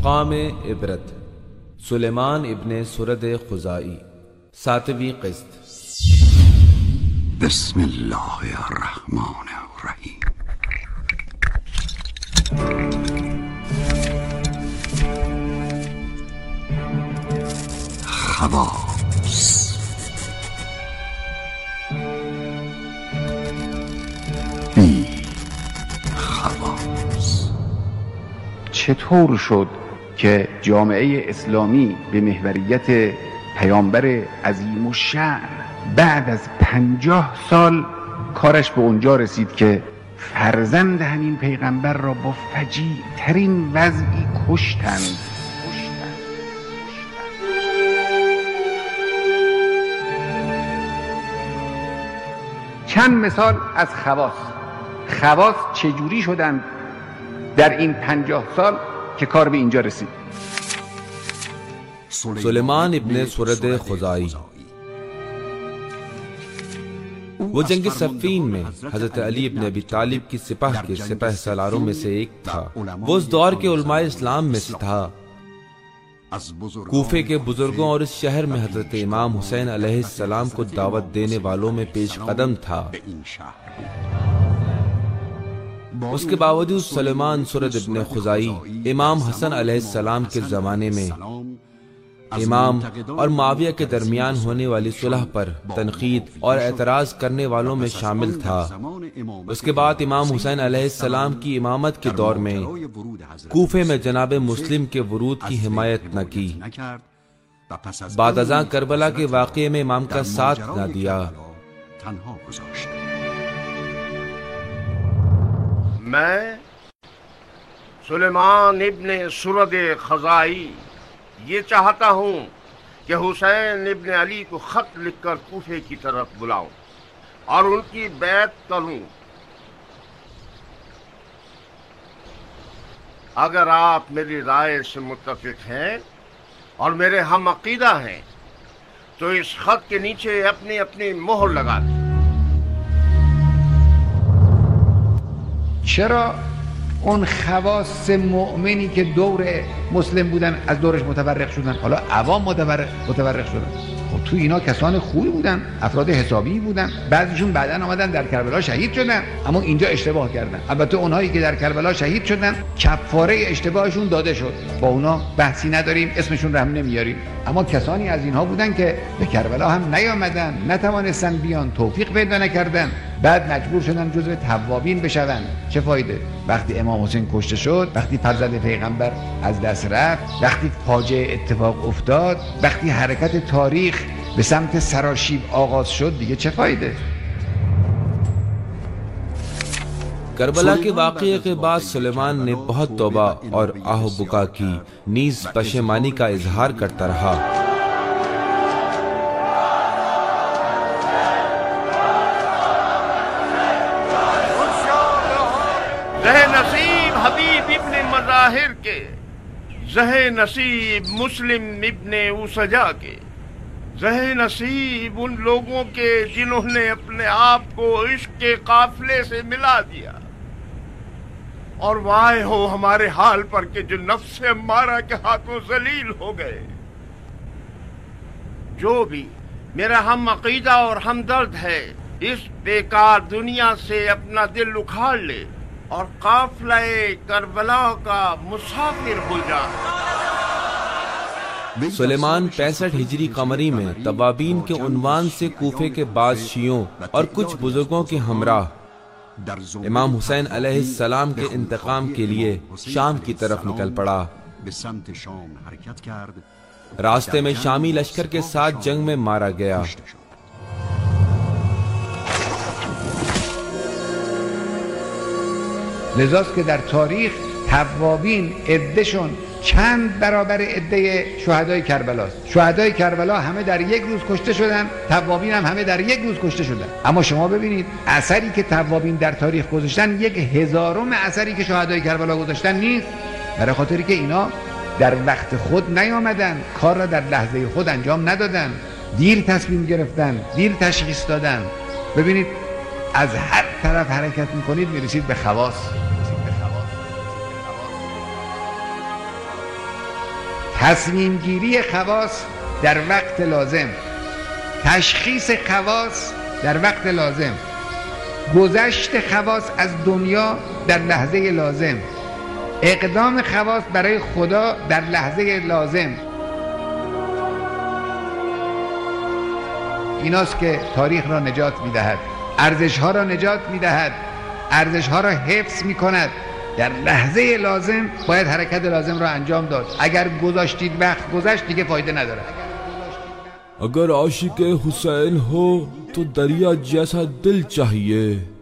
مقام عبرت سلیمان ابن سرد خزائی 7ویں قسط۔ بسم اللہ الرحمن الرحیم۔ خواص۔ بی خواص. چطور شد که جامعه اسلامی به محوریت پیامبر عظیم الشأن بعد از 50 سال کارش به اونجا رسید که فرزند همین پیغمبر را با فجیع ترین وضعی کشتند؟ چند مثال از خواص چجوری شدند در این 50 سال که کار به اینجا رسید. سلیمان ابن سرد خزائی وہ جنگ صفین میں حضرت علی ابن ابی طالب کی سپاہ کے سپہ سالاروں میں سے ایک تھا۔ وہ اس دور کے علماء اسلام میں سے تھا۔ کوفے کے بزرگوں اور اس شہر میں حضرت امام حسین علیہ السلام کو دعوت دینے والوں میں پیش قدم تھا۔ اس کے باوجود سلیمان سرد ابن خزائی امام حسن علیہ السلام کے زمانے میں امام اور معاویہ کے درمیان ہونے والی صلح پر تنقید اور اعتراض کرنے والوں میں شامل تھا۔ اس کے بعد امام حسین علیہ السلام کی امامت کے دور میں کوفے میں جناب مسلم کے ورود کی حمایت نہ کی، بعد ازاں کربلا کے واقعے میں امام کا ساتھ نہ دیا۔ میں سلیمان ابن سرد خزائی یہ چاہتا ہوں کہ حسین ابن علی کو خط لکھ کر کوفے کی طرف بلاؤں اور ان کی بیعت کروں۔ اگر آپ میری رائے سے متفق ہیں اور میرے ہم عقیدہ ہیں تو اس خط کے نیچے اپنی اپنی مہر لگا دیں۔ چرا اون خواص مؤمنی که دور مسلم بودن از دورش متفرق شدن؟ حالا عوام متفرق شدن. خب تو اینا کسان خوبی بودن، افراد حسابی بودن، بعضیشون بعداً آمدن در کربلا شهید شدن، اما اینجا اشتباه کردن. البته اونهایی که در کربلا شهید شدن کفاره اشتباهشون داده شد، با اونا بحثی نداریم، اسمشون رو هم نمیاریم. اما کسانی از اینها بودن که به کربلا هم نیامدن، نتوانستن بیان، توفیق پیدا نکردن، بعد مجبور شدن جزو توابین بشون. چه فایده؟ وقتی امام حسین کشته شد، وقتی فرزند پیغمبر از دست رفت، وقتی فاجعه اتفاق افتاد، وقتی حرکت تاریخ به سمت سراشیب آغاز شد، دیگه چه فایده؟ کربلا کے واقعے کے بعد سلیمان نے بہت توبہ اور آہ و بکا کی، نیز پشیمانی کا اظہار کرتا رہا۔ زہ نصیب حبیب ابن مظاہر کے، زہ نصیب مسلم ابن اوسجا کے، زہ نصیب ان لوگوں کے جنہوں نے اپنے آپ کو عشق کے قافلے سے ملا دیا، اور وائے ہو ہمارے حال پر کہ جو نفس امارہ کے ہاتھوں ذلیل ہو گئے۔ جو بھی میرا ہم عقیدہ اور ہمدرد ہے اس بیکار دنیا سے اپنا دل اکھاڑ لے اور قافلہ کربلا کا مسافر ہو جائے۔ سلیمان 65 ہجری قمری میں توابین کے عنوان سے کوفے کے بعض شیعوں اور کچھ بزرگوں کے ہمراہ امام حسین علیہ السلام کے انتقام کے لیے شام کی طرف نکل پڑا۔ راستے میں شامی لشکر کے ساتھ جنگ میں مارا گیا۔ لذاست که در تاریخ توابین عدهشون چند برابر عده شهدای کربلاست. شهدای کربلا همه در یک روز کشته شدن، توابین هم همه در یک روز کشته شدن. اما شما ببینید اثری که توابین در تاریخ گذاشتن 1/1000 اثری که شهدای کربلا گذاشتن نیست، برای خاطری که اینا در وقت خود نیامدن، کار را در لحظه خود انجام ندادن، دیر تصمیم گرفتن، دیر تشخیص دادن. ببینید از هر طرف حرکت میکنید میرسید به خواص. تصمیم گیری خواص در وقت لازم، تشخیص خواص در وقت لازم، گذشت خواص از دنیا در لحظه لازم، اقدام خواص برای خدا در لحظه لازم. ایناست که تاریخ را نجات می‌دهد، ارزش‌ها را نجات می‌دهد، ارزش‌ها را حفظ می‌کند. در لحظه لازم باید حرکت لازم را انجام داد. اگر گذاشتید وقت گذشت دیگه فایده نداره. अगर आशिक हुसैन हो तो दरिया जैसा दिल चाहिए।